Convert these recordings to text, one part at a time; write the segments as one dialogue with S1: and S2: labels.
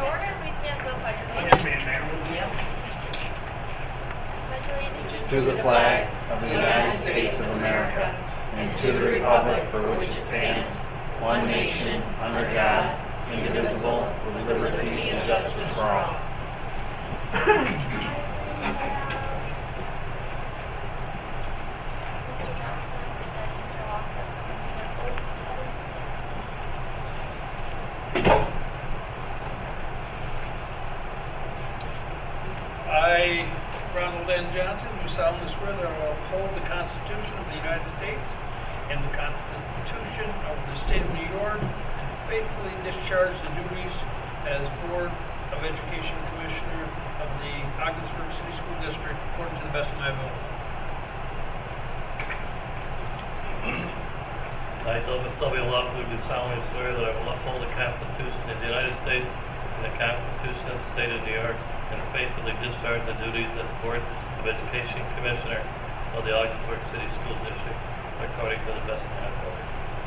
S1: order, please stand for the pledge of allegiance. Pledge allegiance
S2: To the flag of the United States of America and to the republic for which it stands, one nation, under God, indivisible, with liberty and justice for all.
S1: Mr. Johnson and Mr. Walker.
S3: I, Ronald N. Johnson, do solemnly swear that I will uphold the Constitution of the United States and the Constitution of the State of New York and faithfully discharge the duties as Board of Education Commissioner of the Ogdensburg City School District according to the best of my ability.
S4: I, Douglas W. Lockwood, do solemnly swear that I will uphold the Constitution of the United States and the Constitution of the State of New York and faithfully discharge the duties as Board of Education Commissioner of the Ogdensburg City School District according to the best of my ability.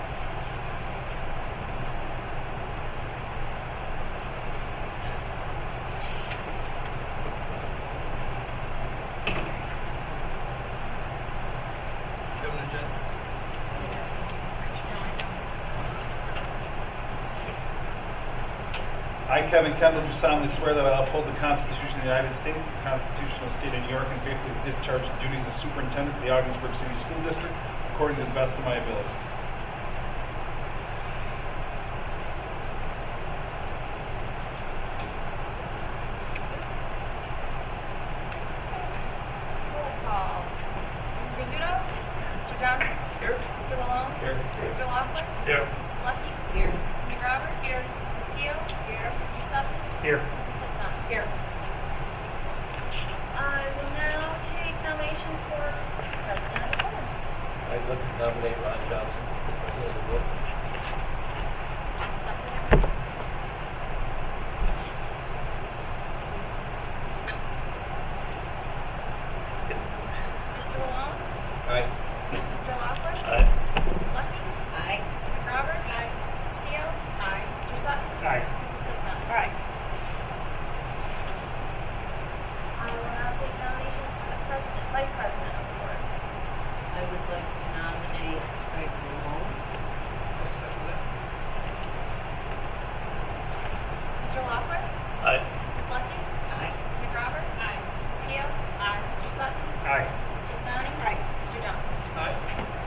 S3: Kevin and Jen.
S5: I, Kevin Kendall, do solemnly swear that I will uphold the Constitution of the United States, the Constitution of the State of New York, and faithfully discharge the duties as Superintendent of the Ogdensburg City School District according to the best of my ability.
S1: Roll call. Mrs. Rizzuto? Mr. Johnson?
S3: Here.
S1: Mr. Malone?
S5: Here.
S1: Mr. Lockwood?
S4: Here.
S1: Mrs. Lucky? Here. Mrs. McRoberts? Here. Mrs. Pio? Here. Mr. Sutton?
S3: Here.
S1: Mrs. Tisdale? Here. I will now take nominations for President of the Board.
S4: I'd like to nominate Ron Johnson for President of the Board.
S1: Second. Mr. Malone?
S5: Aye.
S1: Mr. Lockwood?
S4: Aye.
S1: Mrs. Lucky? Aye. Mrs. McRoberts? Aye. Mrs. Pio? Aye. Mr. Sutton?
S3: Aye.
S1: Mrs. Tisdale? Aye. I will now take nominations for the President, Vice President of the Board.
S6: I would like to nominate Craig Malone.
S1: Mr. Lockwood?
S4: Aye.
S1: Mrs. Lucky?
S6: Aye.
S1: Mrs. McRoberts? Aye. Mrs. Pio? Aye. Mr. Sutton?
S3: Aye.
S1: Mrs. Tisdale? Aye. Mr. Johnson?
S3: Aye.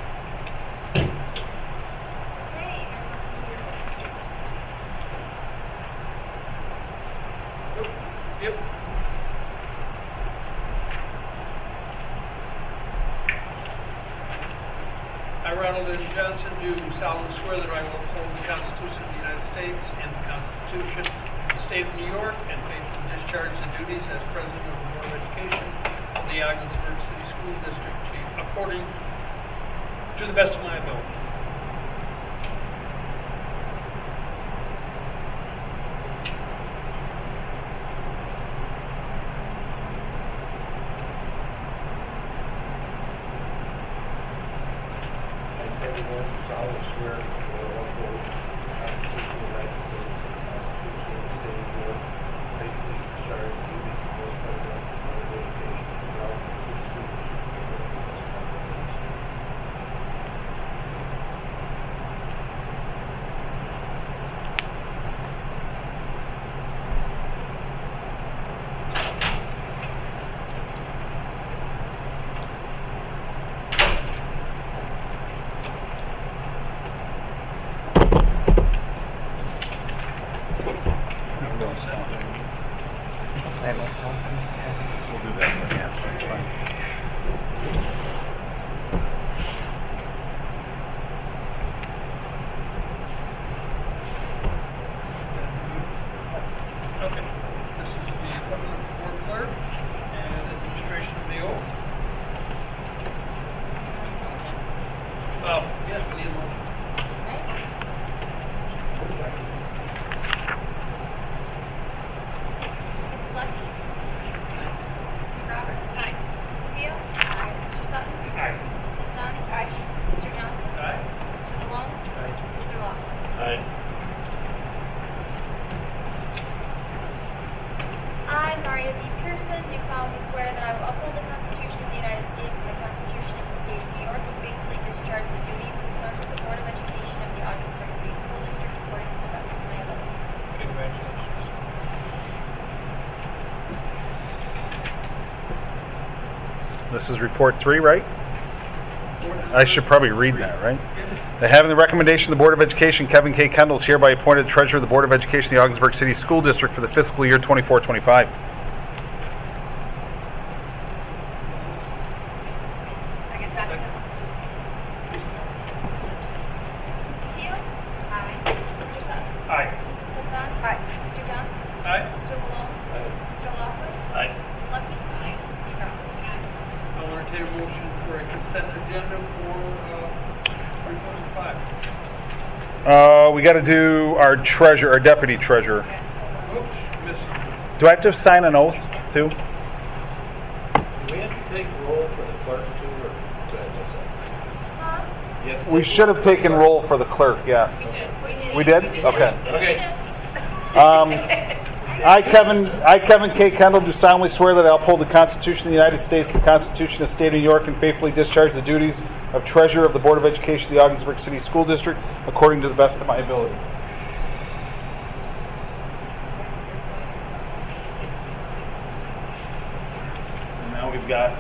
S1: Okay, and welcome to your
S3: Yep. I, Ronald N. Johnson, do solemnly swear that I will uphold the Constitution of the United States and the Constitution of the State of New York and faithfully discharge the duties as President of the Board of Education of the Ogdensburg City School District according to the best of my ability.
S4: I, Kevin Wilson, solemnly swear that I will uphold the Constitution of the United States and the Constitution of the State of New York, faithfully discharge the duties of Board President of the Board of Education of the Ogdensburg City School District according to the best of my ability.
S5: This is report 3, right? I should probably read that, right? That having the recommendation of the Board of Education, Kevin K. Kendall is hereby appointed Treasurer of the Board of Education of the Augsburg City School District for the fiscal year 24-25.
S1: Second. Mrs. Keel? Aye. Mr. Sutton?
S3: Aye.
S1: Mrs. Toussaint? Aye. Mr. Johnson?
S3: Aye.
S1: Mr. Malone? Mr. Lockwood?
S4: Aye.
S1: Mrs. Lucky? Aye. Mrs. Roberts?
S3: I'll entertain a motion for a consent agenda for 3.5.
S5: We got to do our treasurer, our deputy treasurer.
S3: Oops, missed.
S5: Do I have to sign an oath too?
S2: Do we have to take roll for the clerk too, or did I just say? You have to
S5: We
S2: take
S5: should have taken roll for the clerk. Yes. We did? Okay.
S2: Okay.
S5: I, Kevin K. Kendall, do solemnly swear that I will uphold the Constitution of the United States, the Constitution of the State of New York, and faithfully discharge the duties of Treasurer of the Board of Education of the Augsburg City School District according to the best of my ability. And now we've got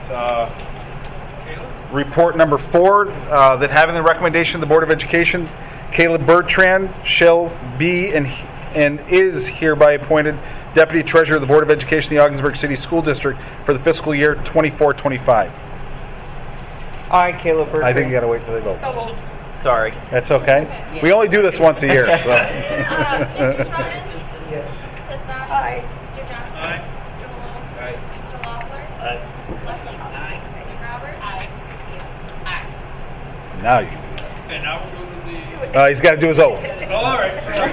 S5: report number 4, that having the recommendation of the Board of Education, Caleb Bertrand shall be and is hereby appointed Deputy Treasurer of the Board of Education of the Augsburg City School District for the fiscal year 24-25.
S7: I, Caleb Bertrand.
S5: I think you got to wait till they vote.
S1: So moved.
S7: Sorry.
S5: That's okay. We only do this once a year. So.
S1: Mr. Sutton?
S7: Yes.
S1: Mrs. Toussaint?
S6: Aye.
S1: Mr. Johnson?
S3: Aye.
S1: Mr. Malone?
S2: Aye.
S1: Mr. Lockwood?
S4: Aye.
S1: Mrs. Lucky? Aye. Mrs. Roberts? Aye. Mrs. Keel? Aye.
S5: Now you.
S3: Okay, now we'll go to the...
S5: He's got to do his oath.
S3: Oh, all right.
S1: Have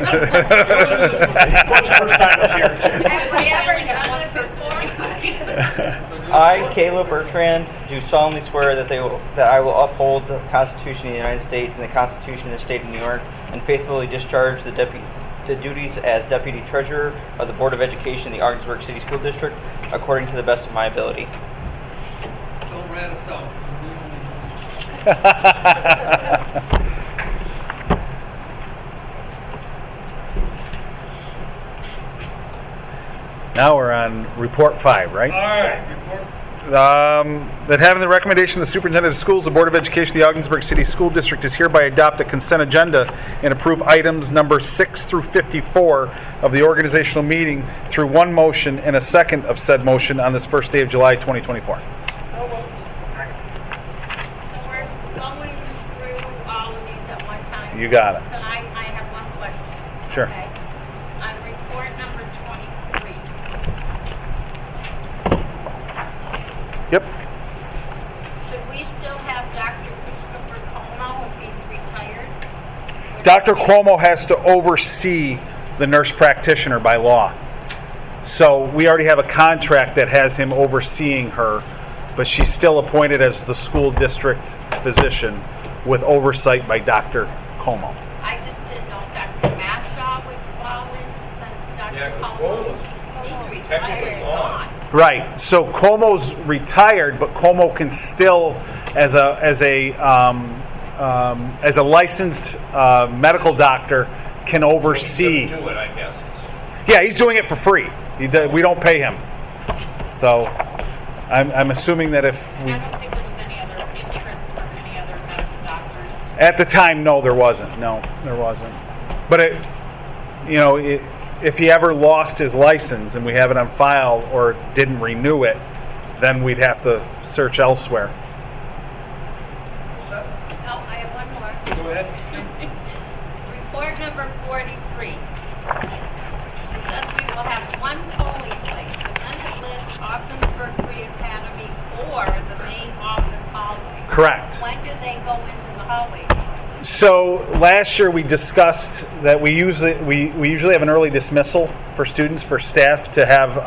S1: we ever done it before?
S7: I, Caleb Bertrand, do solemnly swear that I will uphold the Constitution of the United States and the Constitution of the State of New York, and faithfully discharge the duties as Deputy Treasurer of the Board of Education of the Augsburg City School District according to the best of my ability.
S3: Don't rat us out.
S5: Now we're on report 5, right?
S3: All right, report.
S5: That having the recommendation of the Superintendent of Schools, the Board of Education of the Augsburg City School District is hereby adopt a consent agenda and approve items number 6 through 54 of the organizational meeting through one motion and a second of said motion on this first day of July 2024.
S1: So we're going through all of these at one time.
S5: You got it.
S1: But I have one question.
S5: Sure.
S1: Okay. On report number 23,
S5: Yep.
S1: should we still have Dr. Christopher Como if he's retired?
S5: Dr. Cuomo has to oversee the nurse practitioner by law. So we already have a contract that has him overseeing her, but she's still appointed as the school district physician with oversight by Dr. Como.
S1: I just didn't know if Dr. Mashaw would fall in since Dr.
S2: Yeah, 'cause
S1: Como,
S2: Cuomo's
S1: he's
S2: technically
S1: retired and
S2: gone.
S1: gone.
S5: Right. So Cuomo's retired, but Cuomo can still, as a licensed medical doctor, can oversee.
S2: Do it, I guess.
S5: Yeah, he's doing it for free. We don't pay him. So I'm assuming that if we,
S8: I don't think there was any other interest from any other medical doctors.
S5: at the time, no, there wasn't. No, there wasn't. But if he ever lost his license and we have it on file or didn't renew it, then we'd have to search elsewhere.
S1: Oh, I have one more.
S3: Go ahead.
S1: Report number 43. It says we will have one polling place, and then it lists Augsburg Free Academy or the main office hallway.
S5: Correct.
S1: When do they go into the hallway?
S5: So last year we discussed that we usually have an early dismissal for students, for staff to have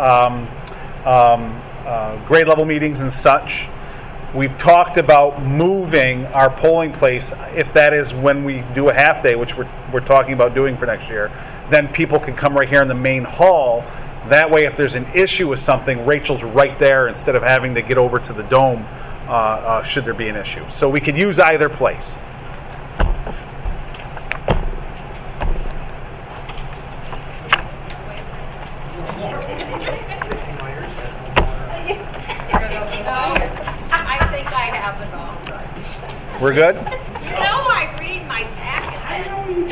S5: grade level meetings and such. We've talked about moving our polling place, if that is when we do a half day, which we're talking about doing for next year, then people can come right here in the main hall. That way, if there's an issue with something, Rachel's right there instead of having to get over to the dome should there be an issue. So we could use either place.
S1: I
S5: We're good?
S1: You know I read my packet. I know you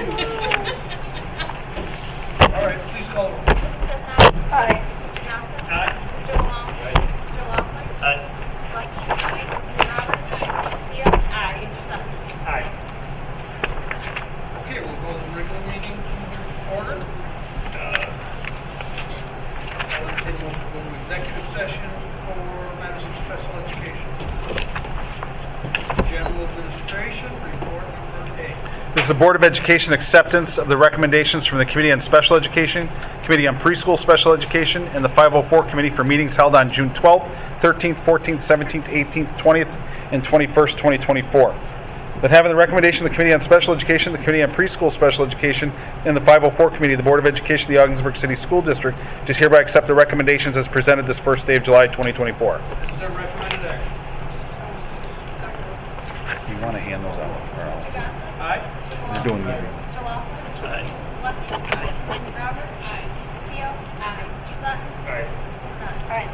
S3: All right, please call the roll.
S1: Mrs. Desnat?
S6: Aye.
S1: Mr. Johnson?
S3: Aye.
S1: Mr. Malone? Mr. Laughlin?
S4: Aye.
S1: Mrs. Lucky? Aye. Mrs. Roberts? Aye. Mrs. Theo? Aye. Mr. Sutton?
S3: Aye. Okay, we'll go to the regular meeting order. Let's take a motion to go to executive session for matters of special education. General administration, report number 8.
S5: This is the Board of Education acceptance of the recommendations from the Committee on Special Education, Committee on Preschool Special Education, and the 504 Committee for meetings held on June 12th, 13th, 14th, 17th, 18th, 20th, and 21st, 2024. That having the recommendation of the Committee on Special Education, the Committee on Preschool Special Education, and the 504 Committee of the Board of Education of the Ogdensburg City School District, does hereby accept the recommendations as presented this first day of July 2024.
S3: This is the recommended action.
S5: You want to hand those out?
S1: Mr. Johnson?
S3: Aye.
S5: You're doing
S1: Mr.
S5: meeting.
S1: Laughlin?
S4: Aye.
S1: Mrs. Lucky? Aye. Mrs. Roberts? Aye. Mrs. Theo? Aye. Mr. Sutton?
S3: Aye.
S1: Mrs. Desnat? Aye.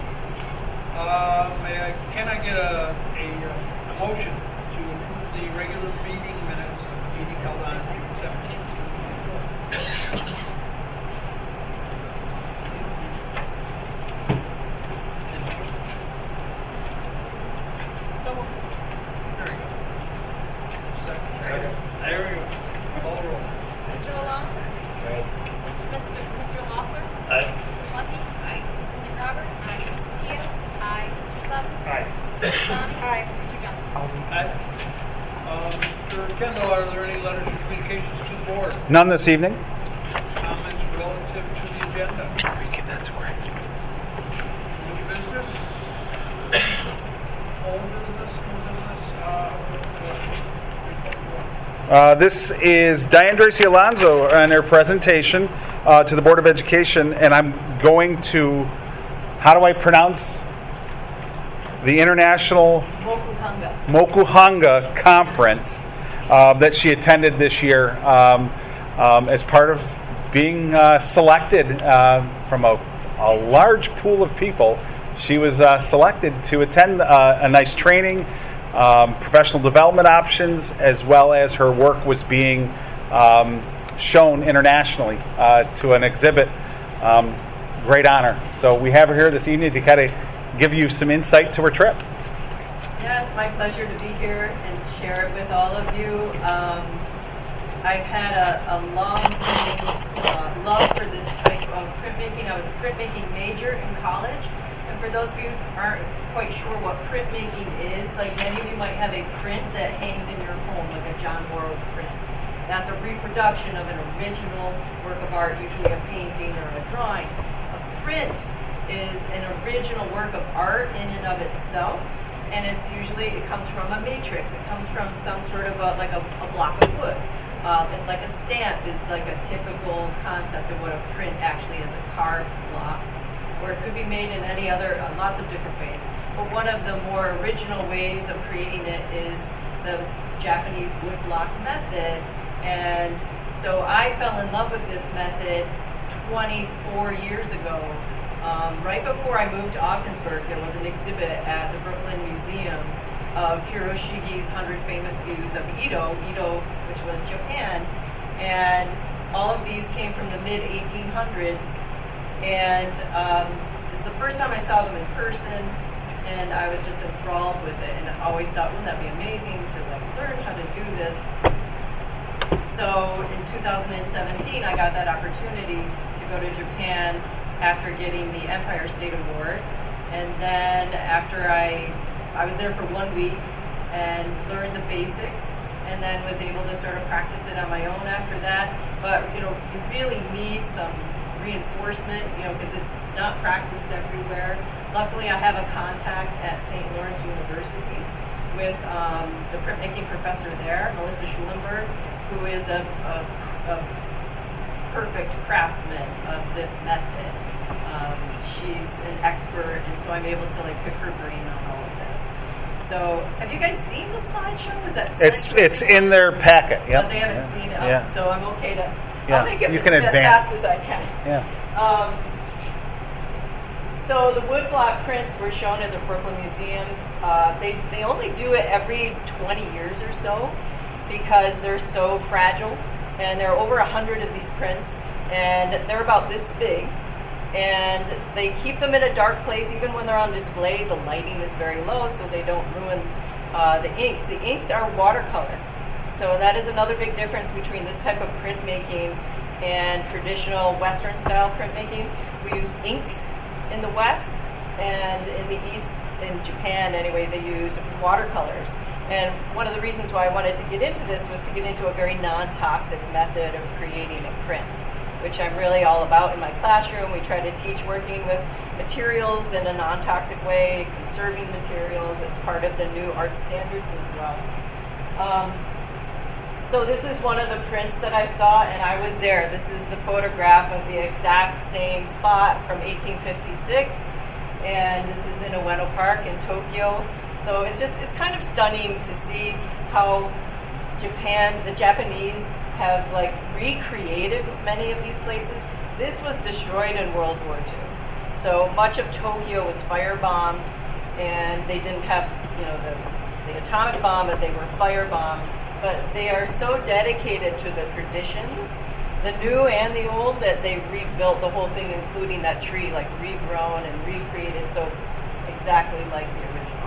S3: Can I get a motion to approve the regular meeting minutes of the meeting held on June 17th, 2024?
S1: So moved.
S3: There you go. Second. There we go. Call the roll.
S1: Mr. Malone? Mr. Laughlin?
S4: Aye.
S1: Mrs. Lucky? Aye. Mrs. McRoberts? Aye. Mrs. Theo? Aye. Mr. Sutton?
S3: Aye.
S1: Mrs. Desnat? Aye. Mr. Johnson?
S3: Aye. Mr. Kendall, are there any letters or communications to the board?
S5: None this evening.
S3: Comments relative to the agenda?
S5: Give that to her.
S3: New business? Old business?
S5: This is Diane Tracy Alonso and her presentation to the Board of Education, and I'm going to, how do I pronounce the International Mokuhanga Conference that she attended this year as part of being selected from a large pool of people. She was selected to attend a nice training, professional development options, as well as her work was being shown internationally to an exhibit. Great honor. So we have her here this evening to kind of give you some insight to her trip.
S6: Yeah, it's my pleasure to be here and share it with all of you. I've had a long-standing love for this type of printmaking. I was a printmaking major in college. And for those of you who aren't quite sure what printmaking is, like many of you might have a print that hangs in your home, like a John Morrow print. That's a reproduction of an original work of art, usually a painting or a drawing. A print is an original work of art in and of itself, and it comes from a matrix. It comes from some sort of like a block of wood. Like a stamp is like a typical concept of what a print actually is, a carved block, or it could be made in any other, lots of different ways. But one of the more original ways of creating it is the Japanese woodblock method. And so I fell in love with this method 24 years ago. Right before I moved to Ogdensburg, there was an exhibit at the Brooklyn Museum of Hiroshige's 100 Famous Views of Edo, which was Japan. And all of these came from the mid-1800s. And it was the first time I saw them in person, and I was just enthralled with it. And I always thought, wouldn't that be amazing to learn how to do this? So in 2017, I got that opportunity to go to Japan after getting the Empire State Award. And then after I was there for 1 week and learned the basics, and then was able to sort of practice it on my own after that. But you really need some reinforcement, because it's not practiced everywhere. Luckily, I have a contact at St. Lawrence University with the printmaking professor there, Melissa Schulenberg, who is a perfect craftsman of this method. She's an expert, and so I'm able to pick her brain on all of this. So, have you guys seen the slideshow? Is that
S5: it's in their packet? Yep.
S6: But they haven't seen it.
S5: Yeah.
S6: So I'm okay to.
S5: Yeah.
S6: I'll make it
S5: You
S6: as
S5: can
S6: fast
S5: advance.
S6: as I can.
S5: Yeah.
S6: So the woodblock prints were shown at the Brooklyn Museum. They only do it every 20 years or so because they're so fragile. And there are over 100 of these prints, and they're about this big. And they keep them in a dark place even when they're on display. The lighting is very low so they don't ruin the inks. The inks are watercolor. So that is another big difference between this type of printmaking and traditional Western style printmaking. We use inks in the West, and in the East, in Japan anyway, they use watercolors. And one of the reasons why I wanted to get into this was to get into a very non-toxic method of creating a print, which I'm really all about in my classroom. We try to teach working with materials in a non-toxic way, conserving materials. It's part of the new art standards as well. So this is one of the prints that I saw, and I was there. This is the photograph of the exact same spot from 1856, and this is in Ueno Park in Tokyo. So it's kind of stunning to see how the Japanese have like recreated many of these places. This was destroyed in World War II. So much of Tokyo was firebombed, and they didn't have, the atomic bomb, but they were firebombed. But they are so dedicated to the traditions, the new and the old, that they rebuilt the whole thing, including that tree, like regrown and recreated, so it's exactly like the original.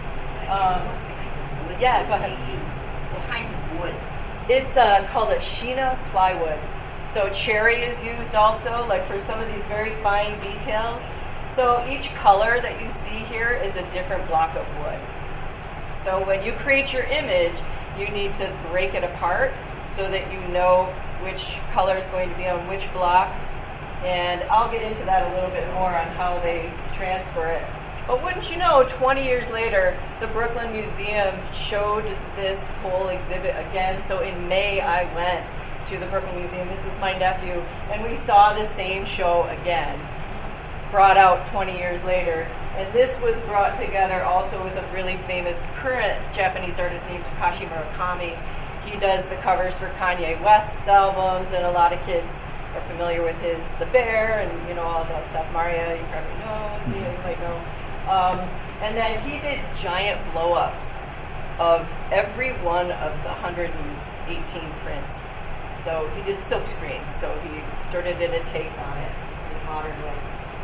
S6: Yeah, go ahead.
S1: What kind of wood?
S6: It's called a Shina plywood. So cherry is used also, like for some of these very fine details. So each color that you see here is a different block of wood. So when you create your image, you need to break it apart so that you know which color is going to be on which block. And I'll get into that a little bit more on how they transfer it. But wouldn't you know, 20 years later, the Brooklyn Museum showed this whole exhibit again. So in May, I went to the Brooklyn Museum. This is my nephew. And we saw the same show again, brought out 20 years later. And this was brought together also with a really famous current Japanese artist named Takashi Murakami. He does the covers for Kanye West's albums, and a lot of kids are familiar with his The Bear and all that stuff. Maria, you probably know, you might know. And then he did giant blow-ups of every one of the 118 prints. So he did silkscreen, so he sort of did a take on it in a modern way.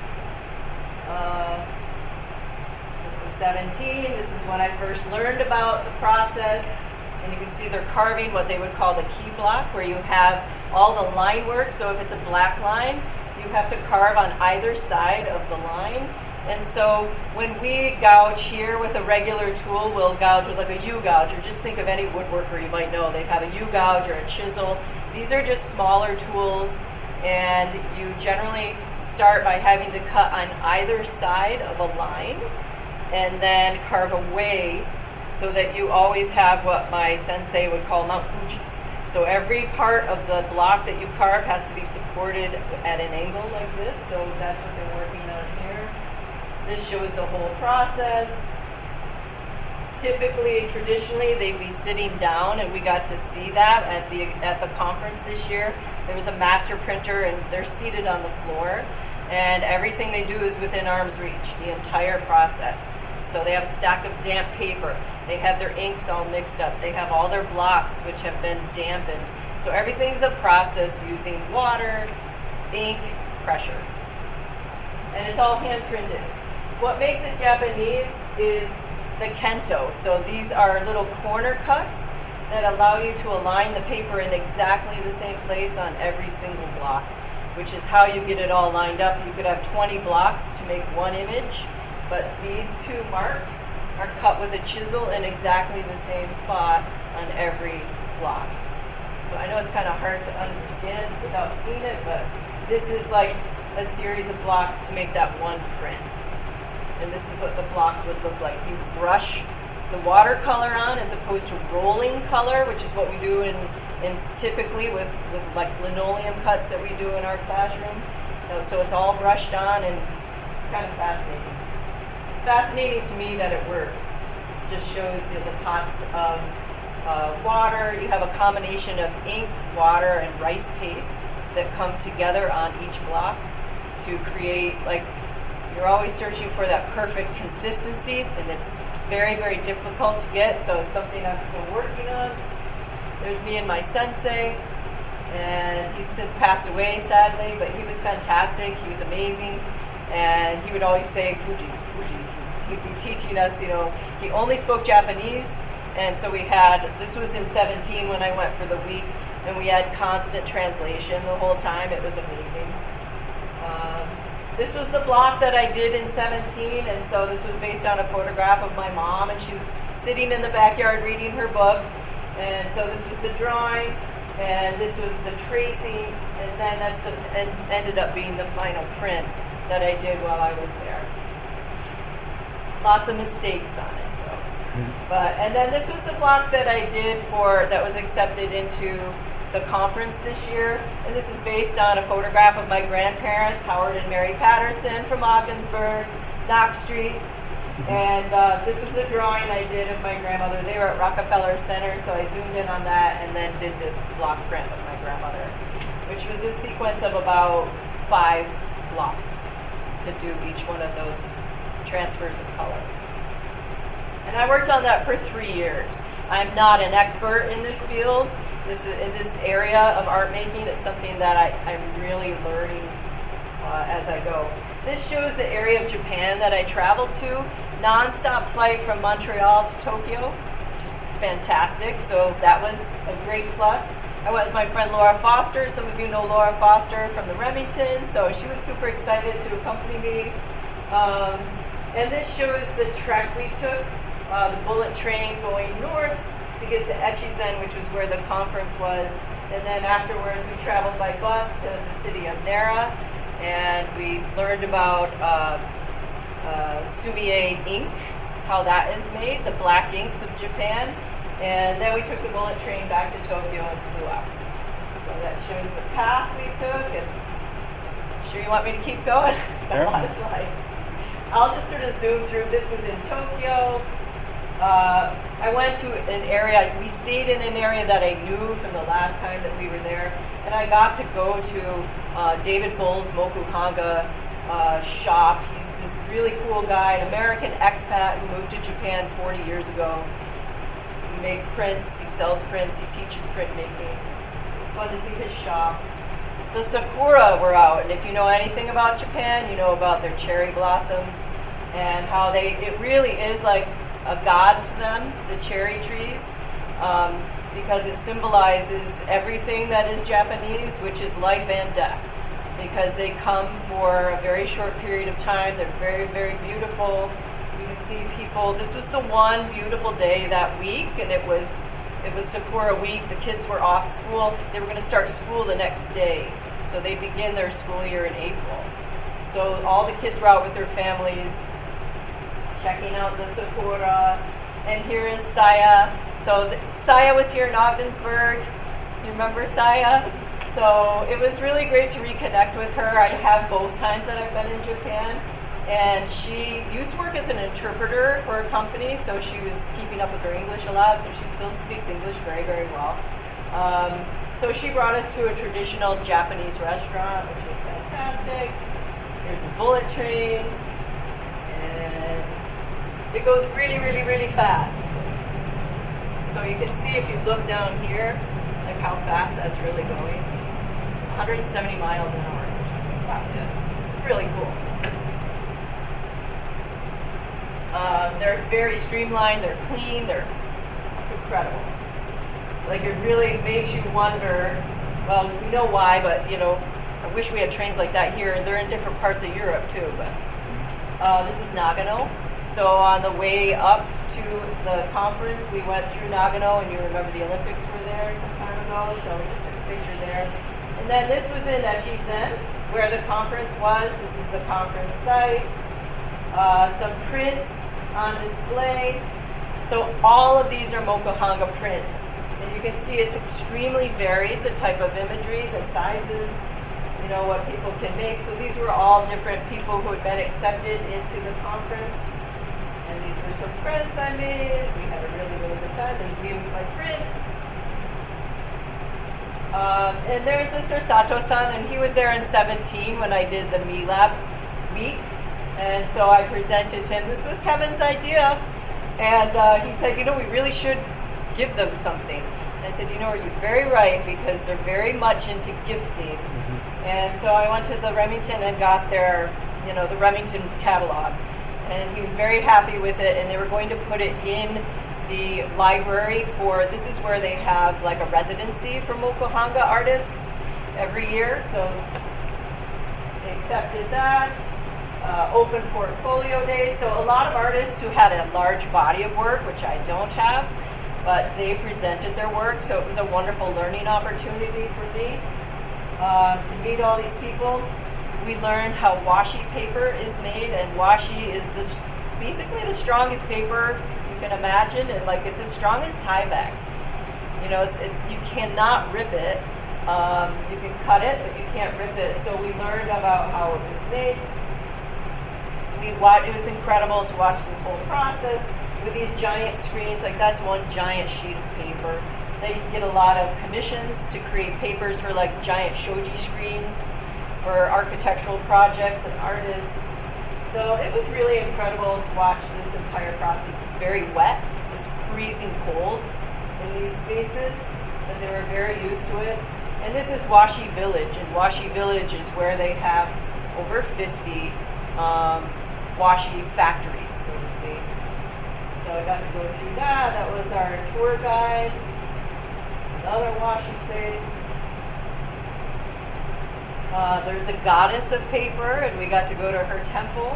S6: This was 17. This is when I first learned about the process. And you can see they're carving what they would call the key block, where you have all the line work. So if it's a black line, you have to carve on either side of the line. And so when we gouge here with a regular tool, we'll gouge with like a U-gouge, or just think of any woodworker you might know. They'd have a U-gouge or a chisel. These are just smaller tools, and you generally start by having to cut on either side of a line and then carve away so that you always have what my sensei would call Mount Fuji. So every part of the block that you carve has to be supported at an angle like this, so that's what they're working on here. This shows the whole process. Typically, traditionally, they'd be sitting down, and we got to see that at the conference this year. There was a master printer, and they're seated on the floor, and everything they do is within arm's reach, the entire process. So they have a stack of damp paper. They have their inks all mixed up. They have all their blocks, which have been dampened. So everything's a process using water, ink, pressure. And it's all hand printed. What makes it Japanese is the kento. So these are little corner cuts that allow you to align the paper in exactly the same place on every single block, which is how you get it all lined up. You could have 20 blocks to make one image, but these two marks are cut with a chisel in exactly the same spot on every block. So I know it's kind of hard to understand without seeing it, but this is like a series of blocks to make that one print. And this is what the blocks would look like. You brush the watercolor on as opposed to rolling color, which is what we do in typically with like linoleum cuts that we do in our classroom. So it's all brushed on, and it's kind of fascinating. It's fascinating to me that it works. It just shows you the pots of water. You have a combination of ink, water, and rice paste that come together on each block to create, like, You're always searching for that perfect consistency, and it's very, very difficult to get, so it's something I'm still working on. There's me and my sensei, and he's since passed away, sadly, but he was fantastic. He was amazing, and he would always say, Fuji, Fuji. He'd be teaching us, he only spoke Japanese, and so this was in 17 when I went for the week, and we had constant translation the whole time. It was amazing. This was the block that I did in 17, and so this was based on a photograph of my mom, and she was sitting in the backyard reading her book, and so this was the drawing, and this was the tracing, and then ended up being the final print that I did while I was there. Lots of mistakes on it, and then this was the block that I did that was accepted into the conference this year, and this is based on a photograph of my grandparents, Howard and Mary Patterson from Ogdensburg, Knox Street, and this was the drawing I did of my grandmother. They were at Rockefeller Center, so I zoomed in on that and then did this block print of my grandmother, which was a sequence of about 5 blocks to do each one of those transfers of color. And I worked on that for 3 years. I'm not an expert in this field. In this area of art making, it's something that I'm really learning as I go. This shows the area of Japan that I traveled to. Non-stop flight from Montreal to Tokyo, which is fantastic. So that was a great plus. I went with my friend Laura Foster. Some of you know Laura Foster from the Remington, so she was super excited to accompany me. And this shows the trek we took, the bullet train going north to get to Echizen, which was where the conference was. And then afterwards, we traveled by bus to the city of Nara, and we learned about Sumie ink, how that is made, the black inks of Japan. And then we took the bullet train back to Tokyo and flew out. So that shows the path we took. And sure you want me to keep going? It's a lot of slides. I'll just sort of zoom through. This was in Tokyo. I went to an area, we stayed in an area that I knew from the last time that we were there, and I got to go to David Bull's Mokuhanga shop. He's this really cool guy, an American expat who moved to Japan 40 years ago. He makes prints, he sells prints, he teaches printmaking. It was fun to see his shop. The sakura were out, and if you know anything about Japan, you know about their cherry blossoms and how it really is like a god to them, the cherry trees, because it symbolizes everything that is Japanese, which is life and death, because they come for a very short period of time. They're very, very beautiful. You can see people. This was the one beautiful day that week, and it was Sakura week. The kids were off school. They were going to start school the next day, so they begin their school year in April. So all the kids were out with their families, checking out the sakura. And here is Saya. So Saya was here in Ogdensburg. You remember Saya? So it was really great to reconnect with her. I have both times that I've been in Japan. And she used to work as an interpreter for a company, so she was keeping up with her English a lot, so she still speaks English very, very well. So she brought us to a traditional Japanese restaurant, which was fantastic. Here's the bullet train. And it goes really, really, really fast. So you can see if you look down here, like how fast that's really going. 170 miles an hour. Wow, yeah. Really cool. They're very streamlined, they're clean, it's incredible. Like it really makes you wonder, well, we know why, but I wish we had trains like that here. They're in different parts of Europe too, but this is Nagano. So on the way up to the conference, we went through Nagano, and you remember the Olympics were there some time ago, so we just took a picture there. And then this was in Echizen, where the conference was. This is the conference site. Some prints on display. So all of these are Mokuhanga prints. And you can see it's extremely varied, the type of imagery, the sizes, what people can make. So these were all different people who had been accepted into the conference. And these were some friends I made. We had a really, really good time. There's me with my friend. And there's Mr. Sato-san, and he was there in 17 when I did the MiLab week. And so I presented to him, this was Kevin's idea. And he said, we really should give them something. And I said, you're very right, because they're very much into gifting. And so I went to the Remington and got their, the Remington catalog. And he was very happy with it, and they were going to put it in the library this is where they have like a residency for Mokuhanga artists every year. So they accepted that. Open portfolio day. So a lot of artists who had a large body of work, which I don't have, but they presented their work. So it was a wonderful learning opportunity for me to meet all these people. We learned how washi paper is made, and washi is basically the strongest paper you can imagine, and it's as strong as Tyvek. You cannot rip it. You can cut it, but you can't rip it. So we learned about how it was made. It was incredible to watch this whole process with these giant screens. That's one giant sheet of paper. They get a lot of commissions to create papers for giant shoji screens for architectural projects and artists. So it was really incredible to watch this entire process. It's very wet. It's freezing cold in these spaces, and they were very used to it. And this is Washi Village, and Washi Village is where they have over 50 washi factories, so to speak. So I got to go through that. That was our tour guide. Another washi place. There's the goddess of paper, and we got to go to her temple.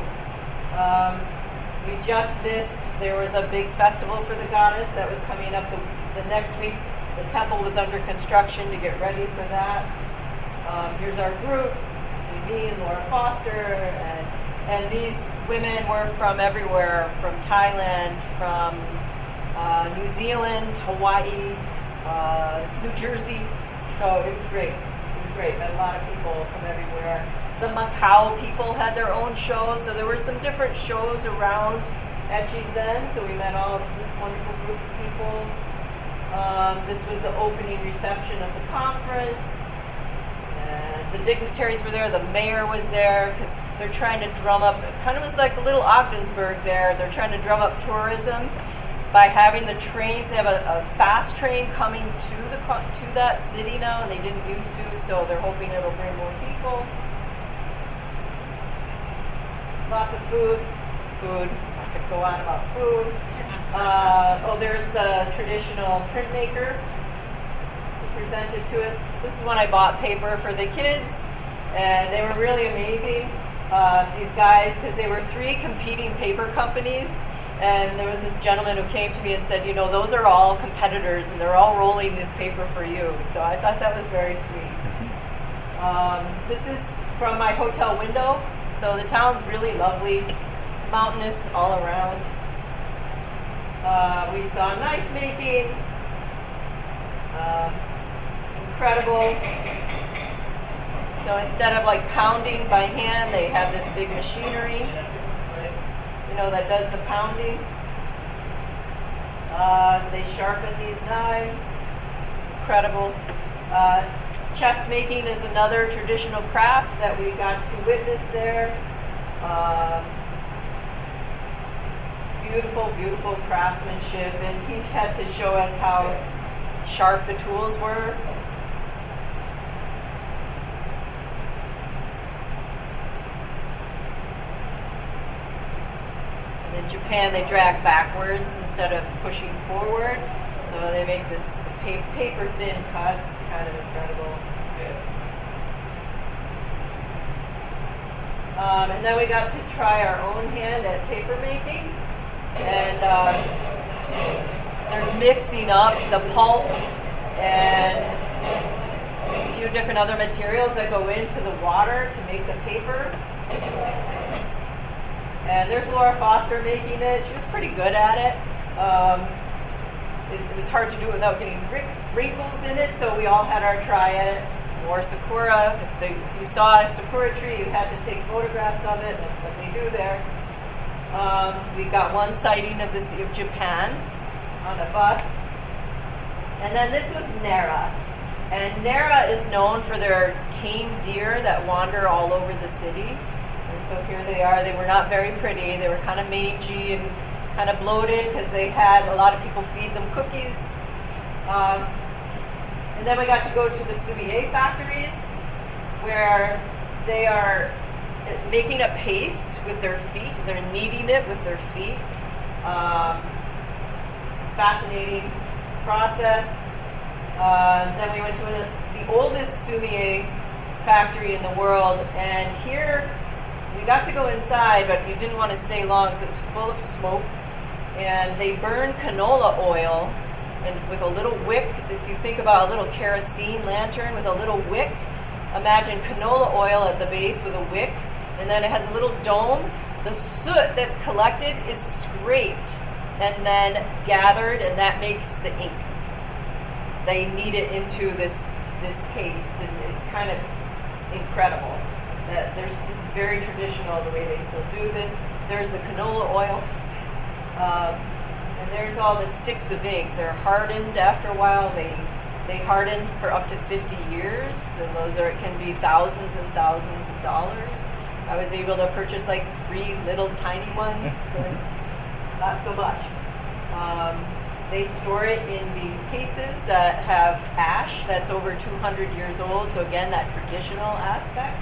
S6: We just missed, there was a big festival for the goddess that was coming up the next week. The temple was under construction to get ready for that. Here's our group. See me and Laura Foster, and these women were from everywhere, from Thailand, from New Zealand, Hawaii, New Jersey. So it was great. Great, met a lot of people from everywhere. The Macau people had their own shows, so there were some different shows around at Jizen, so we met all of this wonderful group of people. This was the opening reception of the conference. And the dignitaries were there, the mayor was there, because they're trying to drum up, it kind of was like the little Ogdensburg there, they're trying to drum up tourism by having the trains. They have a fast train coming to that city now, and they didn't used to, so they're hoping it'll bring more people. Lots of food. I could go on about food. There's the traditional printmaker who presented to us. This is when I bought paper for the kids, and they were really amazing, these guys, because they were 3 competing paper companies. And there was this gentleman who came to me and said, those are all competitors, and they're all rolling this paper for you. So I thought that was very sweet. This is from my hotel window. So the town's really lovely, mountainous all around. We saw knife making. Incredible. So instead of pounding by hand, they have this big machinery. That does the pounding. They sharpen these knives. It's incredible. Chest making is another traditional craft that we got to witness there. Beautiful, beautiful craftsmanship, and he had to show us how sharp the tools were. In Japan, they drag backwards instead of pushing forward, so they make this paper-thin cuts. Kind of incredible. And then we got to try our own hand at paper making, and they're mixing up the pulp and a few different other materials that go into the water to make the paper. And there's Laura Foster making it. She was pretty good at it. It was hard to do it without getting wrinkles in it, so we all had our try at it. More sakura. If you saw a sakura tree, you had to take photographs of it. That's what they do there. We got one sighting of Japan on a bus. And then this was Nara. And Nara is known for their tame deer that wander all over the city. And so here they are. They were not very pretty. They were kind of mangy and kind of bloated because they had a lot of people feed them cookies. And then we got to go to the Soubier factories where they are making a paste with their feet. They're kneading it with their feet. It's a fascinating process. Then we went to the oldest Soubier factory in the world, and here we got to go inside, but you didn't want to stay long because it was full of smoke. And they burn canola oil and with a little wick. If you think about a little kerosene lantern with a little wick, imagine canola oil at the base with a wick, and then it has a little dome. The soot that's collected is scraped and then gathered, and that makes the ink. They knead it into this paste, and it's kind of incredible. This is very traditional the way they still do this. There's the canola oil, and there's all the sticks of ink. They're hardened after a while. They harden for up to 50 years, and it can be thousands and thousands of dollars. I was able to purchase like 3 little tiny ones for not so much. They store it in these cases that have ash that's over 200 years old, so again, that traditional aspect.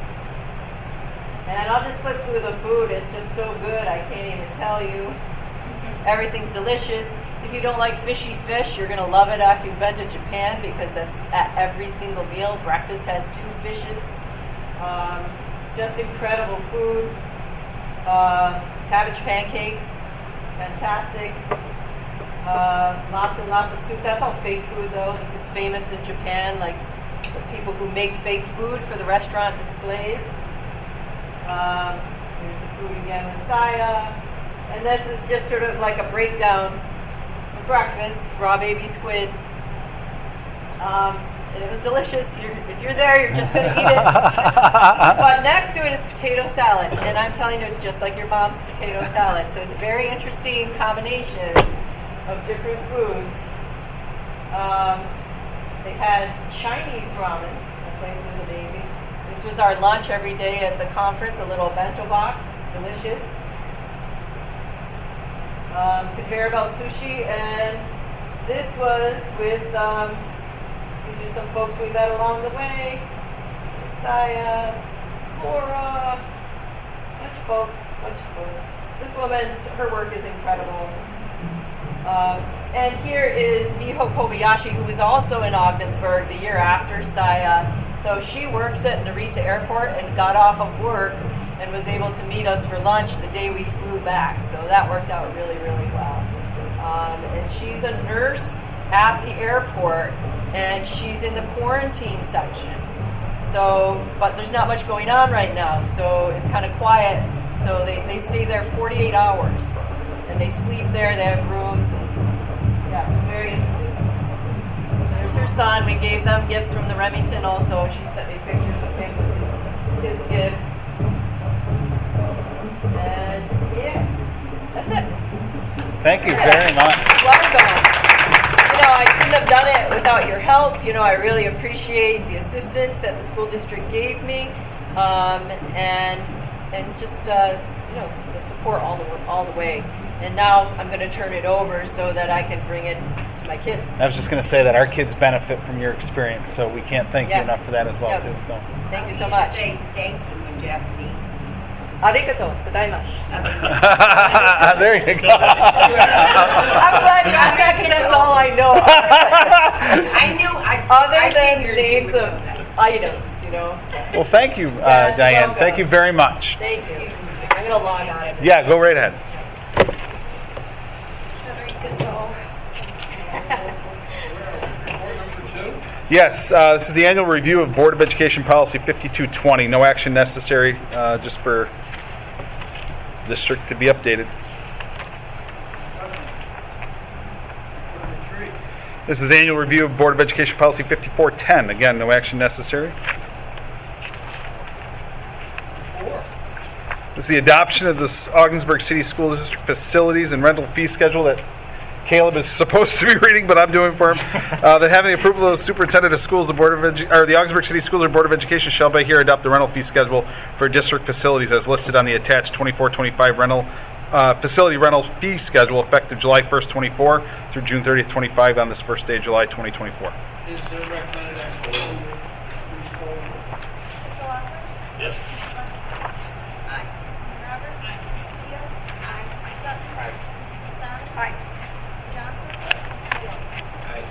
S6: And I'll just flip through the food. It's just so good, I can't even tell you. Everything's delicious. If you don't like fishy fish, you're going to love it after you've been to Japan, because that's at every single meal. Breakfast has 2 fishes. Just incredible food. Cabbage pancakes, fantastic. Lots and lots of soup. That's all fake food, though. This is famous in Japan, like the people who make fake food for the restaurant displays. Here's the food again with Saya. And this is just sort of like a breakdown of breakfast, raw baby squid. And it was delicious. If you're there, you're just going to eat it. But next to it is potato salad. And I'm telling you, it's just like your mom's potato salad. So it's a very interesting combination of different foods. They had Chinese ramen. The place was amazing. This was our lunch every day at the conference, a little bento box, delicious. Conveyor belt sushi, and this was with, these are some folks we met along the way. Saya, Laura, bunch of folks. This woman's, her work is incredible. And here is Miho Kobayashi, who was also in Ogdensburg the year after Saya. So she works at Narita Airport and got off of work and was able to meet us for lunch the day we flew back. So that worked out really, really well. And she's a nurse at the airport, and she's in the quarantine section. So, but there's not much going on right now, so it's kind of quiet. So they stay there 48 hours, and they sleep there. They have rooms. And, yeah, it's very interesting. There's her son. We gave them gifts from the Remington also. She sent me pictures of him with his gifts. And yeah, that's it.
S5: Thank you very much.
S6: Welcome. I couldn't have done it without your help. I really appreciate the assistance that the school district gave me, and just the support all the way. And now I'm going to turn it over so that I can bring it to my kids.
S5: I was just going to say that our kids benefit from your experience, so we can't thank you enough for that as well, too. So
S6: thank you so much.
S1: Say thank you in Japanese.
S6: Arigato gozaimasu.
S5: There you go.
S6: I'm glad you asked that because that's all I know.
S1: I knew.
S6: Other than names of items,
S5: Well, thank you, Diane. Thank you very much.
S6: Thank you. I'm going to log on.
S5: Yeah, go right ahead. Yes, this is the annual review of Board of Education Policy 5220. No action necessary, just for district to be updated. This is annual review of Board of Education Policy 5410. Again, no action necessary. This is the adoption of the Ogdensburg City School District facilities and rental fee schedule that Caleb is supposed to be reading, but I'm doing for him. That having the approval of the superintendent of schools, the the Augsburg City Schools or Board of Education shall by here adopt the rental fee schedule for district facilities as listed on the attached 24-25 rental facility rental fee schedule effective July 1st, 24 through June 30th, 25 on this first day of July 2024.
S3: Is there recommended action? Please poll.
S9: Mr. Walker?
S4: Yes.
S9: Mrs. Levy? Aye. Mrs. McRoberts? Aye. Mrs. Beal? Aye. Mr. Sutton?
S2: Aye.
S9: Mrs. Casano? Aye. Mr. Johnson? Mr. Wheeler?
S2: Aye.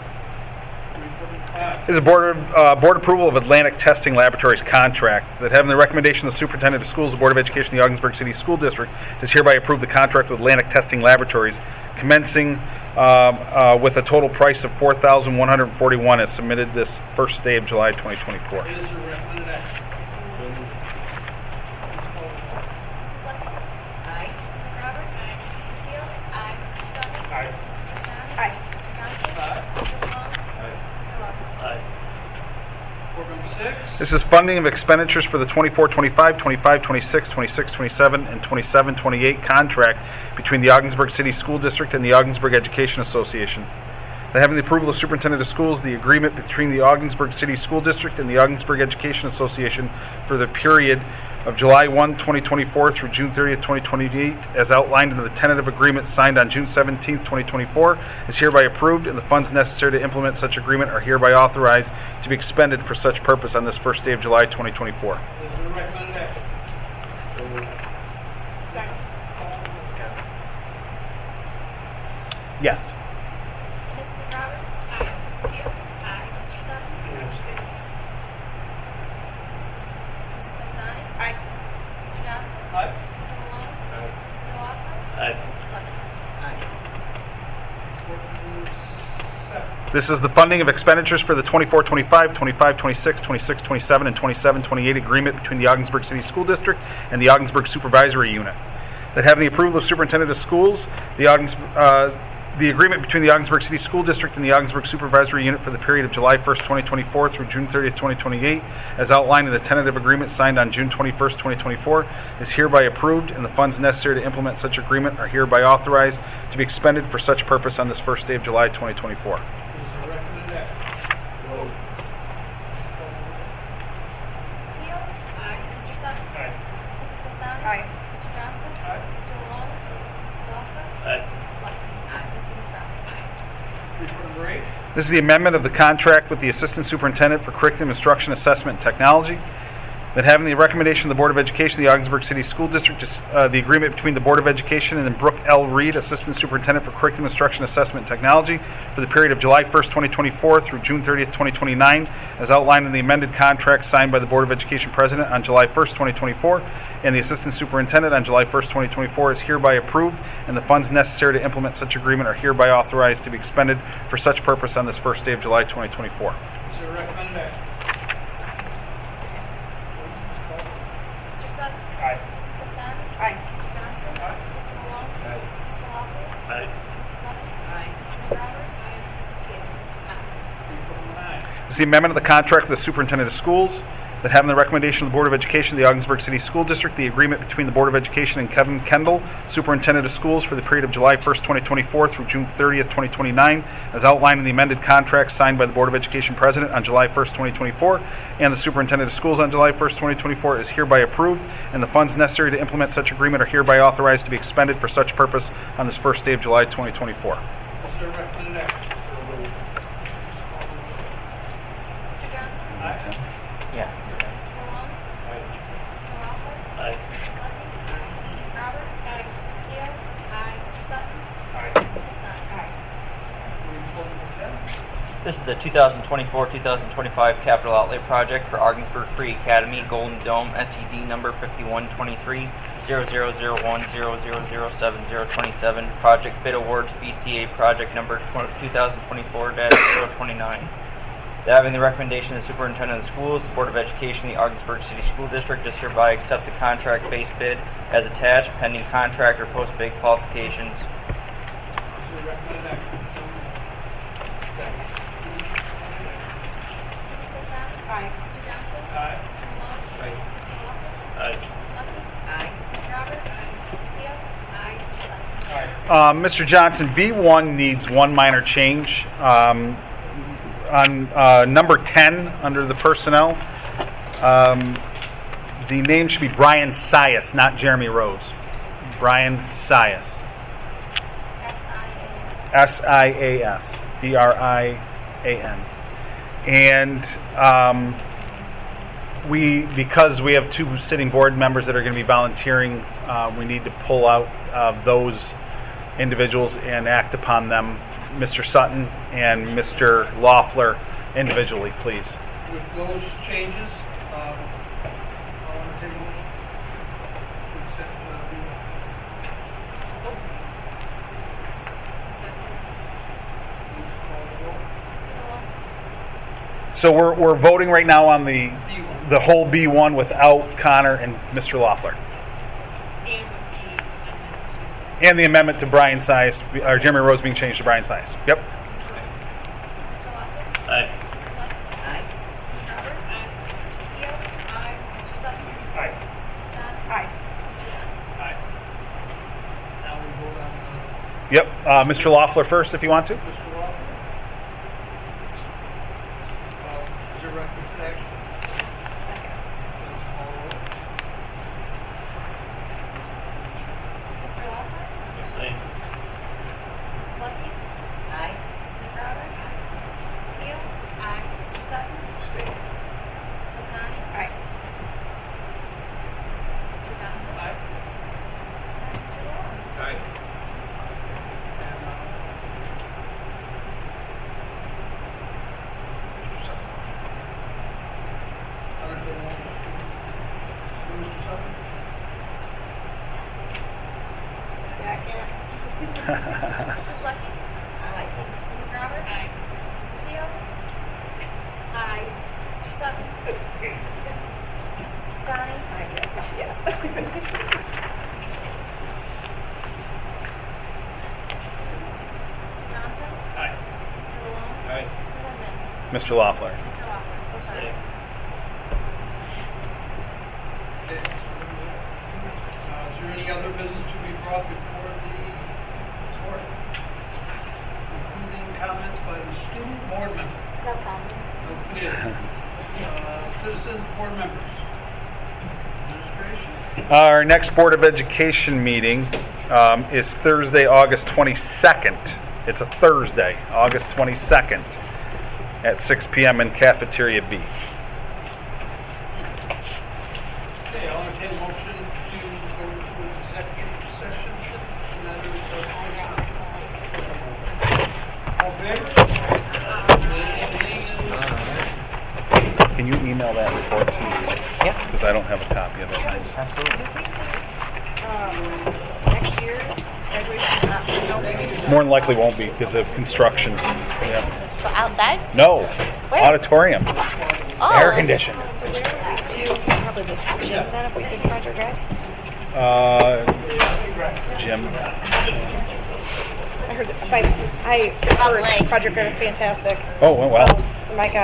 S3: 345.
S5: Is a board approval of Atlantic Testing Laboratories contract. That having the recommendation of the superintendent of schools, the Board of Education of the Augsburg City School District is hereby approved the contract with Atlantic Testing Laboratories, commencing with a total price of $4,141 as submitted this first day of July 2024.
S3: Is there recommended action? Please poll.
S9: Mrs. Levy? Aye. Mrs. McRoberts? Aye. Mrs. Beal? Aye. Mr. Sutton?
S2: Aye.
S9: Mrs. Casano? Aye. Mr. Johnson?
S3: Aye.
S9: Mr. Long?
S2: Aye.
S9: Mr. Walker?
S4: Aye.
S3: Program 6.
S5: This is funding of expenditures for the 24-25, 25-26, 26-27, and 27-28 contract between the Ogdensburg City School District and the Ogdensburg Education Association. That having the approval of superintendent of schools, the agreement between the Ogdensburg City School District and the Ogdensburg Education Association for the period of July 1, 2024 through June 30th, 2028, as outlined in the tentative agreement signed on June 17th, 2024, is hereby approved, and the funds necessary to implement such agreement are hereby authorized to be expended for such purpose on this first day of July 2024.
S3: Is there recommended action?
S9: Second.
S5: Yes.
S9: Mrs. McRoberts? Aye. Mrs. Beal? Aye. Mr. Sutton? Mrs. Casano? Aye. Mr. Johnson?
S3: Aye.
S9: Mr. Malone? Mr. Walker?
S4: Aye.
S9: Mrs. Levy?
S3: Program 7.
S5: This is the funding of expenditures for the 24-25, 25-26, 26-27, and 27-28 agreement between the Ogdensburg City School District and the Ogdensburg Supervisory Unit. That having the approval of superintendent of schools, the agreement between the Ogdensburg City School District and the Ogdensburg Supervisory Unit for the period of July 1st, 2024 through June 30th, 2028, as outlined in the tentative agreement signed on June 21st, 2024, is hereby approved, and the funds necessary to implement such agreement are hereby authorized to be expended for such purpose on this first day of July 2024.
S3: Is there recommended action?
S9: Mrs. Beal? Aye. Mr. Sutton?
S2: Aye.
S9: Mrs. Casano? Aye. Mr. Johnson?
S3: Aye.
S9: Mr. Malone? Mr. Walker?
S4: Aye.
S9: Mrs. Levy? Aye. Mrs. McRoberts? Aye.
S3: Report number 8.
S5: This is the amendment of the contract with the Assistant Superintendent for Curriculum Instruction Assessment and Technology. That having the recommendation of the Board of Education of the Ogdensburg City School District, the agreement between the Board of Education and Brooke L. Reed, Assistant Superintendent for Curriculum Instruction Assessment and Technology, for the period of July 1st, 2024 through June 30th, 2029, as outlined in the amended contract signed by the Board of Education President on July 1st, 2024, and the Assistant Superintendent on July 1st, 2024, is hereby approved, and the funds necessary to implement such agreement are hereby authorized to be expended for such purpose on this first day of July 2024.
S3: Is there recommended action?
S9: Mr. Sutton?
S2: Aye.
S9: Mrs. Casano? Aye. Mr. Johnson?
S3: Aye.
S9: Mr. Malone?
S2: Aye.
S9: Mr. Walker?
S4: Aye.
S9: Mrs. Levy? Aye. Mrs. McRoberts? Aye. Mrs. Beal? Aye.
S3: Report number 9.
S5: This is the amendment of the contract with the Superintendent of Schools. That having the recommendation of the Board of Education of the Ogdensburg City School District, the agreement between the Board of Education and Kevin Kendall, Superintendent of Schools, for the period of July 1st, 2024 through June 30th, 2029, as outlined in the amended contract signed by the Board of Education President on July 1st, 2024, and the Superintendent of Schools on July 1st, 2024, is hereby approved, and the funds necessary to implement such agreement are hereby authorized to be expended for such purpose on this first day of July 2024.
S3: Is there recommended action?
S9: Mr. Johnson?
S3: Aye.
S7: Yeah.
S9: Mr. Malone? Mr. Walker?
S4: Aye.
S9: Mrs. Levy? Aye. Mrs. McRoberts? Aye. Mrs. Beal? Aye. Mr. Sutton?
S2: Aye.
S9: Mrs. Casano? Aye.
S3: Report number 10.
S7: This is the 2024-2025 capital outlay project for Ogdensburg Free Academy Golden Dome SED number 5123-0001007027 project bid awards BCA project number 2024-029. That having the recommendation of the Superintendent of Schools, the Board of Education, the Ogdensburg City School District does hereby accept the contract-based bid as attached pending contract or post-bid qualifications.
S3: Is there recommended action?
S9: Mrs. Casano? Aye. Mr. Johnson?
S3: Aye.
S9: Mr. Malone?
S2: Aye.
S9: Mr. Walker?
S4: Aye.
S9: Mrs. Levy? Aye. Mrs. McRoberts? Aye. Mrs. Beal? Aye. Mr. Sutton?
S3: Aye.
S5: Mr. Johnson, B1 needs one minor change. On number 10, under the personnel, the name should be Brian Sias, not Jeremy Rose. Brian Sias. S-I-A-S. B-R-I-A-N. And because we have two sitting board members that are going to be volunteering, we need to pull out those individuals and act upon them, Mr. Sutton and Mr. Loeffler, individually, please.
S3: With those changes, I'll entertain a motion to accept Please call the roll.
S5: So we're voting right now on
S3: B1.
S5: the whole B1 without Connor and Mr. Loeffler. And the amendment to Brian Sias, or Jeremy Rose being changed to Brian Sias. Yep.
S9: Mr. Loeffler?
S4: Aye.
S9: Mrs. Lutton? Aye. Mrs. Roberts? Aye. Mrs. Keel? Aye. Mr. Sutton?
S3: Aye.
S9: Mrs. Destan?
S6: Aye.
S9: Mr. Johnson?
S3: Aye. Now we vote on
S5: Yep. Mr. Loeffler first, if you want to.
S3: Mr. Walker. Is there reference to action? Please call the roll.
S9: Mr. Loeffler?
S4: Abstain.
S9: Mrs. Lucky? Aye. Mrs. Roberts? Aye. Mrs. Keel? Aye. Mr. Sutton?
S3: Stay.
S9: Mrs. Desani?
S6: Aye.
S9: Mr. Johnson?
S3: Aye.
S9: And Mr. Long?
S3: Aye. And, Mr. Sutton. Entertain a motion. Mr. Sutton?
S9: Second. Mrs. Lucky? Aye. Mrs. Roberts? Aye. Mrs. Keel? Aye. Mr. Sutton? Mrs. Desani? Aye. Yes. Mr. Johnson?
S3: Aye.
S9: Mr. Malone?
S3: Aye.
S9: Who did I miss?
S5: Mr. Loeffler.
S9: Mr. Loeffler, so sorry.
S3: Okay. Is there any other business to be brought before the board? Including comments by the student board member?
S9: No comment.
S3: Okay. Citizens board members? Administration?
S5: Our next Board of Education meeting is Thursday, August 22nd. It's a Thursday, August 22nd at 6 p.m. in Cafeteria B.
S3: Okay, I'll entertain a motion to go to executive session. All in favor?
S5: Can you email that report to me?
S7: Yeah.
S5: Because I don't have a copy of it.
S7: Absolutely.
S6: Next year, graduation not
S5: More than likely won't be because of construction. Yeah.
S9: Outside?
S5: No.
S9: Where?
S5: Auditorium.
S9: Oh.
S5: Air conditioned.
S9: So where do you probably just have Jim then if we take Project Red?
S5: Jim.
S10: I heard Project Red is fantastic.
S5: Oh, well.
S10: My God.